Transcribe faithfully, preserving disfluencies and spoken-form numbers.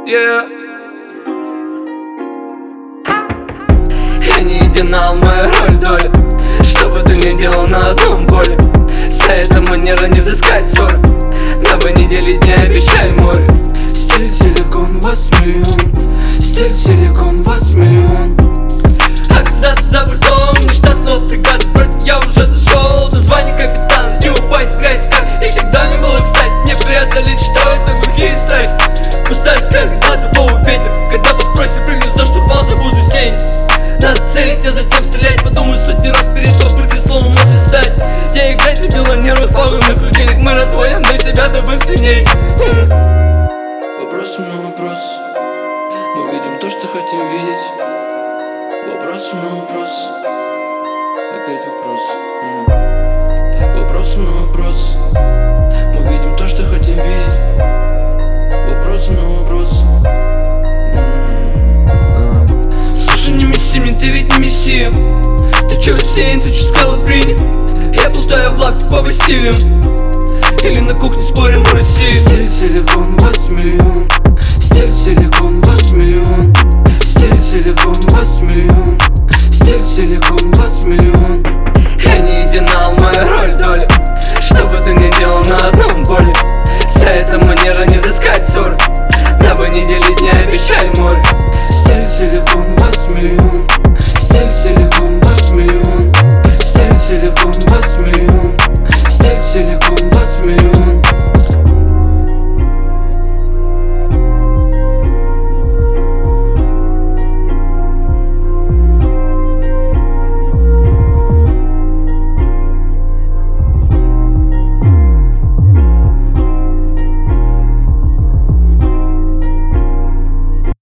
Yeah. Я не идеал, моя роль доля. Что бы ты ни делал, на одном поле. Вся эта манера не взыскать ссоры. На бы не делить, не обещай море. Стиль силикон, восемь миллион. Стиль силикон, восемь миллион. Оказаться за пультом, не штатного фрегата. Вроде я уже дошел до звания капитана. Дюбай, сграйся, как и всегда не было, кстати. Не преодолеть, что это глухие стать. Пустая сталь, когда дубовый ветер. Когда подбросит, прыгнет за штурвал, забуду тень. Надо целить, а затем стрелять. Подумаю сотни раз перед попыткой словно массе стать. Я играть любил на нервах погонных людей. Мы разводим для себя, дабы сильней. Вопросы на вопрос. Мы видим то, что хотим видеть. Вопросы на вопрос. Опять вопрос. Вопросы на вопрос. Мы видим то, что хотим видеть. Вопросы на вопрос. Слушай, не месси мне, ты ведь не мессия. Ты чё рассеян, ты чё скалы принял? Я плутаю в лапке по стилям. Или на кухне спорим о России. Стиль силикон, восемь миллионов.